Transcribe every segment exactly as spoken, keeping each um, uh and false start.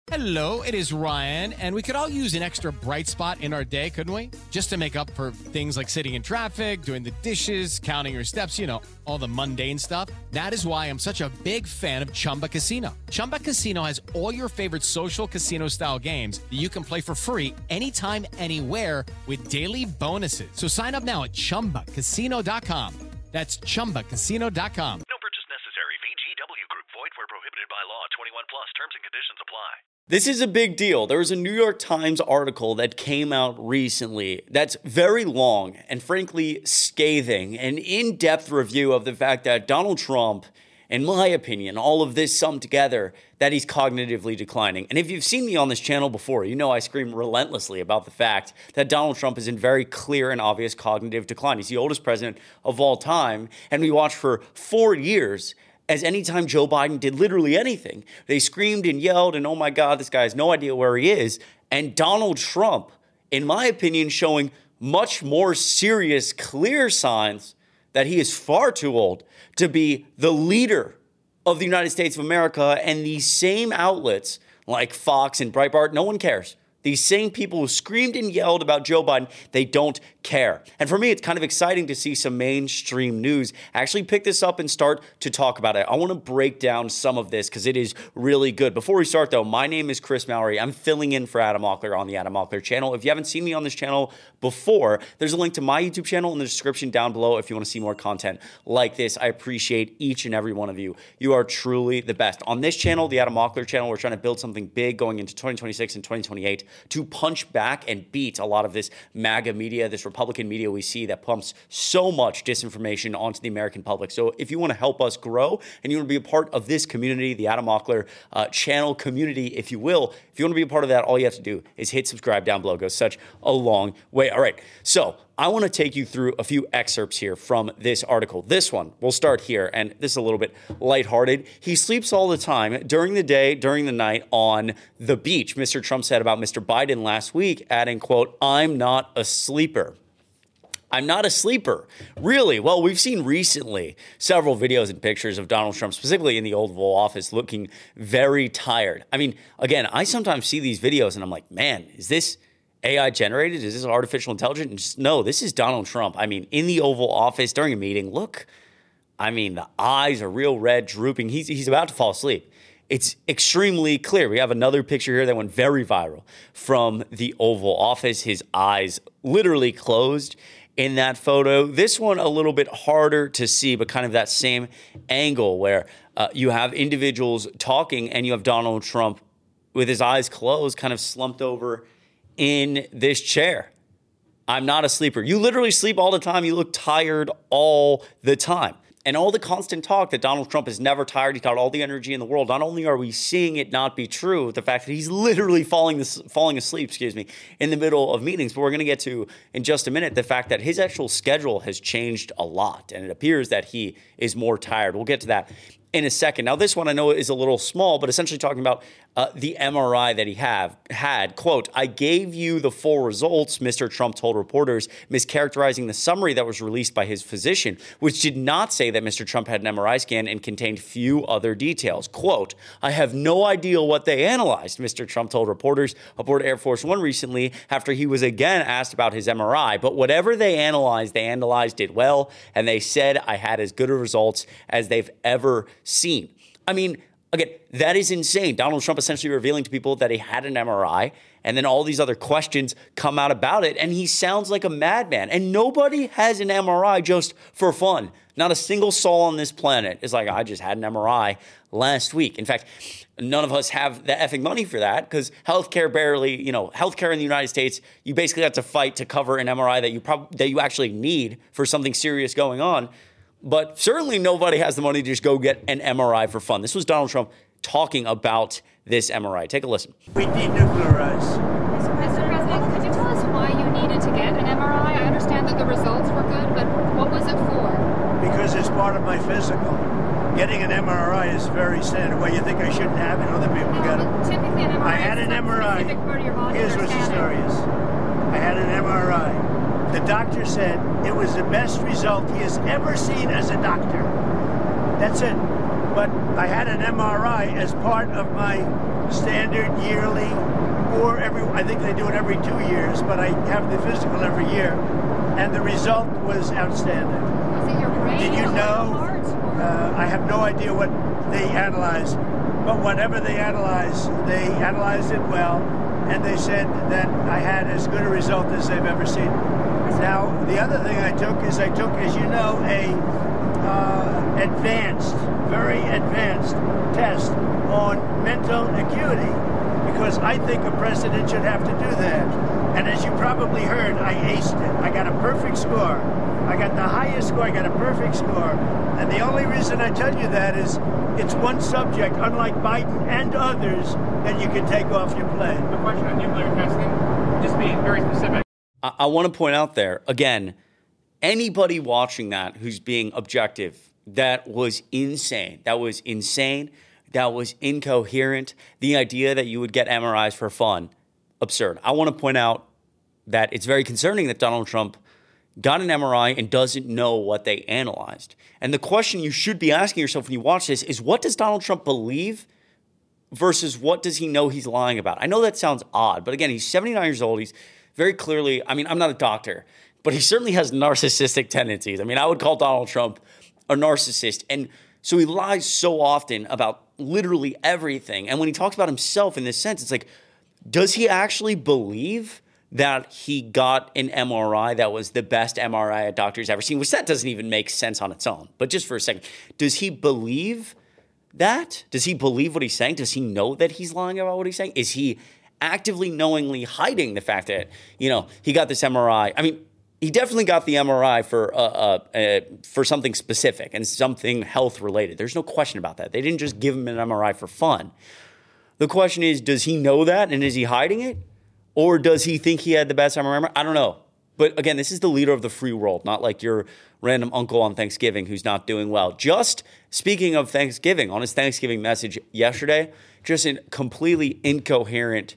Hello, it is Ryan, and we could all use an extra bright spot in our day, couldn't we? Just to make up for things like sitting in traffic, doing the dishes, counting your steps, you know, all the mundane stuff. That is why I'm such a big fan of Chumba Casino. Chumba Casino has all your favorite social casino-style games that you can play for free anytime, anywhere with daily bonuses. So sign up now at chumba casino dot com. That's chumba casino dot com. No purchase necessary. V G W Group. Void where prohibited by law. twenty-one plus. Terms and conditions apply. This is a big deal. There was a New York Times article that came out recently that's very long and frankly scathing, an in-depth review of the fact that Donald Trump, in my opinion, all of this summed together, that he's cognitively declining. And if you've seen me on this channel before, you know I scream relentlessly about the fact that Donald Trump is in very clear and obvious cognitive decline. He's the oldest president of all time, and we watched for four years as anytime Joe Biden did literally anything, they screamed and yelled and, oh my God, this guy has no idea where he is. And Donald Trump, in my opinion, showing much more serious, clear signs that he is far too old to be the leader of the United States of America. And these same outlets like Fox and Breitbart, no one cares. These same people who screamed and yelled about Joe Biden, they don't care. And for me, it's kind of exciting to see some mainstream news actually pick this up and start to talk about it. I want to break down some of this because it is really good. Before we start, though, my name is Chris Mallory. I'm filling in for Adam Mockler on the Adam Mockler channel. If you haven't seen me on this channel before, there's a link to my YouTube channel in the description down below if you want to see more content like this. I appreciate each and every one of you. You are truly the best. On this channel, the Adam Mockler channel, we're trying to build something big going into twenty twenty-six and twenty twenty-eight to punch back and beat a lot of this MAGA media, this Republican media we see that pumps so much disinformation onto the American public. So if you want to help us grow and you want to be a part of this community, the Adam Mockler uh, channel community, if you will, if you want to be a part of that, all you have to do is hit subscribe down below. It goes such a long way. All right, so I want to take you through a few excerpts here from this article. This one, we'll start here, and this is a little bit lighthearted. He sleeps all the time, during the day, during the night, on the beach. Mister Trump said about Mister Biden last week, adding, quote, "I'm not a sleeper." I'm not a sleeper. Really? Well, we've seen recently several videos and pictures of Donald Trump, specifically in the Oval Office, looking very tired. I mean, again, I sometimes see these videos and I'm like, man, is this A I generated? Is this artificial intelligence? And just, no, this is Donald Trump. I mean, in the Oval Office during a meeting, look, I mean, the eyes are real red, drooping. He's, he's about to fall asleep. It's extremely clear. We have another picture here that went very viral from the Oval Office. His eyes literally closed in that photo. This one a little bit harder to see, but kind of that same angle where uh, you have individuals talking and you have Donald Trump with his eyes closed, kind of slumped over in this chair. I'm not a sleeper. You literally sleep all the time. You look tired all the time. And all the constant talk that Donald Trump is never tired, he's got all the energy in the world. Not only are we seeing it not be true, the fact that he's literally falling this, falling asleep, excuse me, in the middle of meetings. But we're going to get to, in just a minute, the fact that his actual schedule has changed a lot. And it appears that he is more tired. We'll get to that in a second. Now, this one I know is a little small, but essentially talking about uh, the M R I that he have had. Quote, "I gave you the full results," Mister Trump told reporters, mischaracterizing the summary that was released by his physician, which did not say that Mister Trump had an M R I scan and contained few other details. Quote, "I have no idea what they analyzed," Mister Trump told reporters aboard Air Force One recently after he was again asked about his M R I. "But whatever they analyzed, they analyzed it well, and they said I had as good a results as they've ever seen." I mean, again, that is insane. Donald Trump essentially revealing to people that he had an M R I, and then all these other questions come out about it, and he sounds like a madman. And nobody has an M R I just for fun. Not a single soul on this planet is like, I just had an M R I last week. In fact, none of us have the effing money for that because healthcare barely, you know, healthcare in the United States, you basically have to fight to cover an M R I that you prob- that you actually need for something serious going on. But certainly nobody has the money to just go get an M R I for fun. This was Donald Trump talking about this M R I. Take a listen. We denuclearize. Mister President, could you tell us why you needed to get an M R I? I understand that the results were good, but what was it for? Because it's part of my physical. Getting an M R I is very standard. Well, you think I shouldn't have it? Other people No, get but it. typically an M R I I had is an some M R I. specific part of your body. Here's what the story is. I had an M R I. The doctor said it was the best result he has ever seen as a doctor. That's it. but I had an M R I as part of my standard yearly, or every, I think they do it every two years, but I have the physical every year, and the result was outstanding. Was it your brain? Did you or know? your heart, or- Uh, I have no idea what they analyzed, but whatever they analyzed, they analyzed it well, and they said that I had as good a result as they've ever seen. Now, the other thing I took is I took, as you know, a uh, advanced, very advanced test on mental acuity, because I think a president should have to do that. And as you probably heard, I aced it. I got a perfect score. I got the highest score. I got a perfect score. And the only reason I tell you that is it's one subject, unlike Biden and others, that you can take off your plate. The question on nuclear testing, just being very specific. I, I want to point out there, again, anybody watching that who's being objective, that was insane. That was insane. That was incoherent. The idea that you would get M R Is for fun, absurd. I want to point out that it's very concerning that Donald Trump got an M R I and doesn't know what they analyzed. And the question you should be asking yourself when you watch this is, what does Donald Trump believe versus what does he know he's lying about? I know that sounds odd, but again, he's seventy-nine years old. He's very clearly, I mean, I'm not a doctor, but he certainly has narcissistic tendencies. I mean, I would call Donald Trump a narcissist. And so he lies so often about literally everything. And when he talks about himself in this sense, it's like, does he actually believe that he got an M R I that was the best M R I a doctor's ever seen? Which that doesn't even make sense on its own. But just for a second, does he believe that? Does he believe what he's saying? Does he know that he's lying about what he's saying? Is he actively, knowingly hiding the fact that, you know, he got this M R I? I mean, he definitely got the M R I for uh, uh, uh, for something specific and something health related. There's no question about that. They didn't just give him an M R I for fun. The question is, does he know that and is he hiding it? Or does he think he had the best M R I? I don't know. But again, this is the leader of the free world, not like your random uncle on Thanksgiving who's not doing well. Just speaking of Thanksgiving, on his Thanksgiving message yesterday, just a completely incoherent,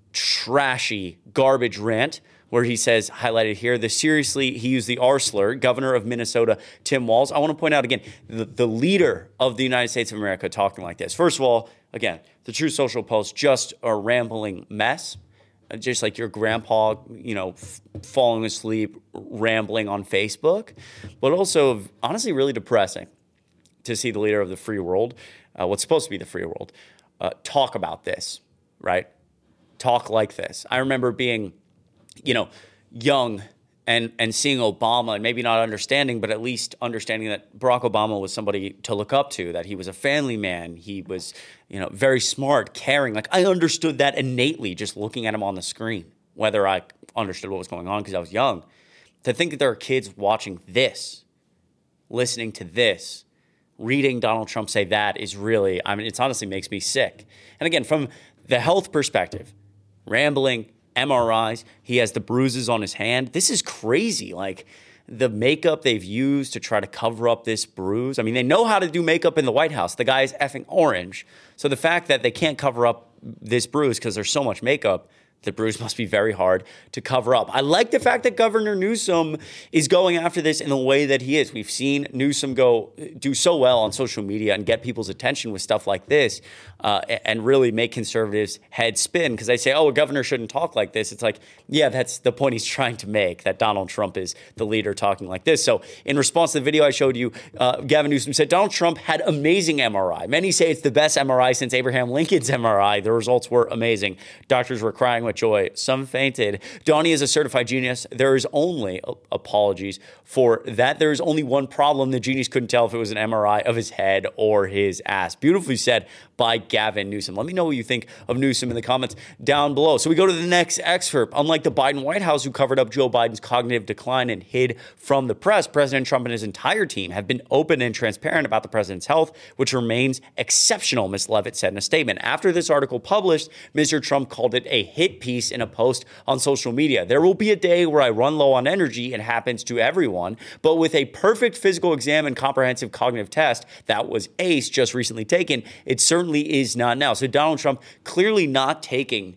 trashy, garbage rant where he says, highlighted here, the seriously, he used the R slur, Governor of Minnesota, Tim Walz. I want to point out again, the, the leader of the United States of America talking like this. First of all, again, the Truth Social post, just a rambling mess. Just like your grandpa, you know, f- falling asleep, rambling on Facebook. But also, honestly, really depressing to see the leader of the free world, uh, what's supposed to be the free world, uh, talk about this, right? Talk like this. I remember being, you know, young and and seeing Obama and maybe not understanding, but at least understanding that Barack Obama was somebody to look up to, that he was a family man. He was, you know, very smart, caring. Like, I understood that innately just looking at him on the screen, whether I understood what was going on because I was young. To think that there are kids watching this, listening to this, reading Donald Trump say that is really, I mean, it honestly makes me sick. And again, from the health perspective, rambling, M R Is, he has the bruises on his hand. This is crazy. Like, the makeup they've used to try to cover up this bruise. I mean, they know how to do makeup in the White House. The guy is effing orange. So the fact that they can't cover up this bruise because there's so much makeup, the bruise must be very hard to cover up. I like the fact that Governor Newsom is going after this in the way that he is. We've seen Newsom go do so well on social media and get people's attention with stuff like this uh, and really make conservatives' heads spin because they say, oh, a governor shouldn't talk like this. It's like, yeah, that's the point he's trying to make, that Donald Trump is the leader talking like this. So in response to the video I showed you, uh, Gavin Newsom said Donald Trump had amazing M R I. Many say it's the best M R I since Abraham Lincoln's M R I. The results were amazing. Doctors were crying with joy. Some fainted. Donnie is a certified genius. There is only, uh, apologies for that, there is only one problem. The genius couldn't tell if it was an M R I of his head or his ass. Beautifully said by Gavin Newsom. Let me know what you think of Newsom in the comments down below. So we go to the next excerpt. Unlike the Biden White House, who covered up Joe Biden's cognitive decline and hid from the press, President Trump and his entire team have been open and transparent about the president's health, which remains exceptional, Miz Levitt said in a statement. After this article published, Mister Trump called it a hit piece in a post on social media. There will be a day where I run low on energy. It happens to everyone. But with a perfect physical exam and comprehensive cognitive test that was ace just recently taken, it certainly is not now. So Donald Trump clearly not taking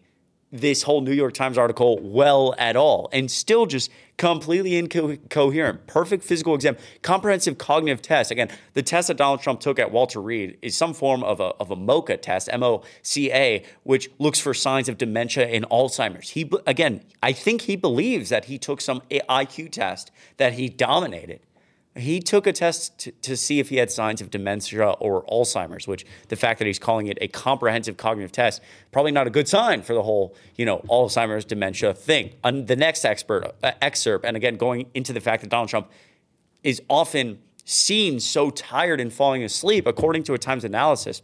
this whole New York Times article well at all, and still just completely incoherent. Perfect physical exam, comprehensive cognitive test. Again, the test that Donald Trump took at Walter Reed is some form of a, of a MoCA test, M O C A, which looks for signs of dementia and Alzheimer's. He, again, I think he believes that he took some I Q test that he dominated. He took a test to, to see if he had signs of dementia or Alzheimer's, which the fact that he's calling it a comprehensive cognitive test, probably not a good sign for the whole, you know, Alzheimer's dementia thing. And the next expert uh, excerpt, and again, going into the fact that Donald Trump is often seen so tired and falling asleep, according to a Times analysis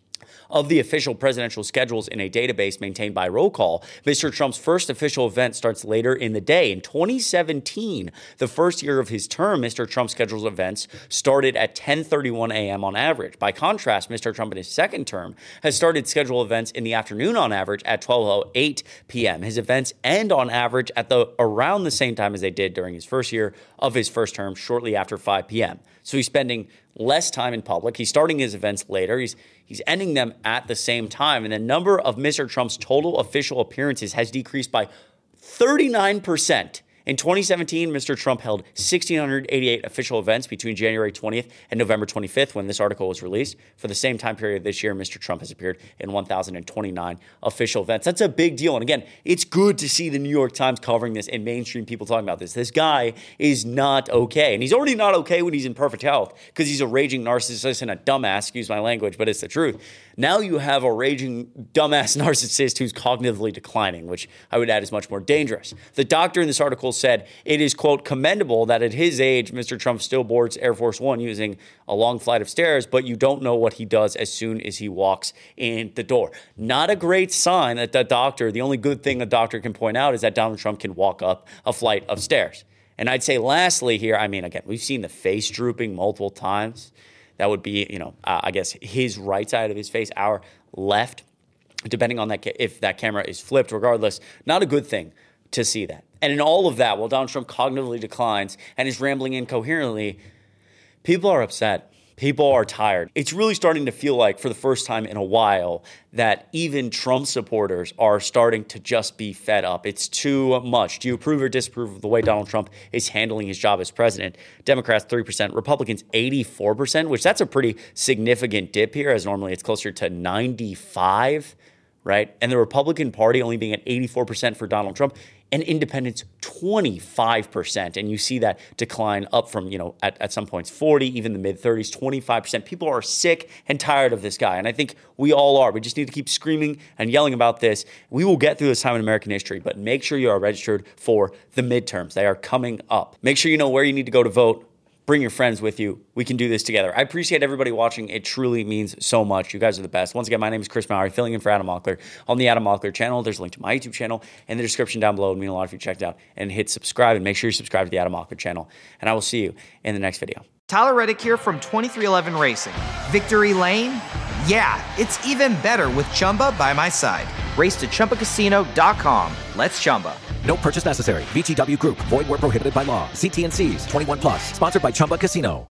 of the official presidential schedules in a database maintained by Roll Call, Mister Trump's first official event starts later in the day. In twenty seventeen, the first year of his term, Mister Trump schedules events started at ten thirty-one a.m. on average. By contrast, Mister Trump in his second term has started scheduled events in the afternoon on average at twelve oh eight p.m. His events end on average at the around the same time as they did during his first year of his first term, shortly after five p.m. So he's spending less time in public. He's starting his events later. He's he's ending them at the same time. And the number of Mister Trump's total official appearances has decreased by thirty-nine percent. In twenty seventeen, Mister Trump held one thousand six hundred eighty-eight official events between January twentieth and November twenty-fifth, when this article was released. For the same time period this year, Mister Trump has appeared in one thousand twenty-nine official events. That's a big deal. And again, it's good to see the New York Times covering this and mainstream people talking about this. This guy is not okay. And he's already not okay when he's in perfect health because he's a raging narcissist and a dumbass, excuse my language, but it's the truth. Now you have a raging dumbass narcissist who's cognitively declining, which I would add is much more dangerous. The doctor in this article said it is, quote, commendable that at his age, Mister Trump still boards Air Force One using a long flight of stairs, but you don't know what he does as soon as he walks in the door. Not a great sign that the doctor, the only good thing a doctor can point out is that Donald Trump can walk up a flight of stairs. And I'd say lastly here, I mean, again, we've seen the face drooping multiple times. That would be, you know, uh, I guess his right side of his face, our left, depending on that ca- if that camera is flipped. Regardless, not a good thing to see that. And in all of that, while Donald Trump cognitively declines and is rambling incoherently, people are upset. People are tired. It's really starting to feel like, for the first time in a while, that even Trump supporters are starting to just be fed up. It's too much. Do you approve or disapprove of the way Donald Trump is handling his job as president? Democrats, three percent. Republicans, eighty-four percent, which that's a pretty significant dip here, as normally it's closer to ninety-five, right? And the Republican Party only being at eighty-four percent for Donald Trump, and independents twenty-five percent. And you see that decline up from, you know, at, at some points forty, even the mid-thirties, twenty-five percent. People are sick and tired of this guy. And I think we all are. We just need to keep screaming and yelling about this. We will get through this time in American history, but make sure you are registered for the midterms. They are coming up. Make sure you know where you need to go to vote. Bring your friends with you. We can do this together. I appreciate everybody watching. It truly means so much. You guys are the best. Once again, my name is Chris Mowry, filling in for Adam Mockler on the Adam Mockler channel. There's a link to my YouTube channel in the description down below. It would mean a lot if you checked out and hit subscribe, and make sure you subscribe to the Adam Mockler channel. And I will see you in the next video. Tyler Reddick here from twenty-three eleven Racing. Victory Lane? Yeah, it's even better with Chumba by my side. Race to Chumba Casino dot com. Let's Chumba. No purchase necessary. V G W Group. Void where prohibited by law. See T and C's. twenty-one plus. Sponsored by Chumba Casino.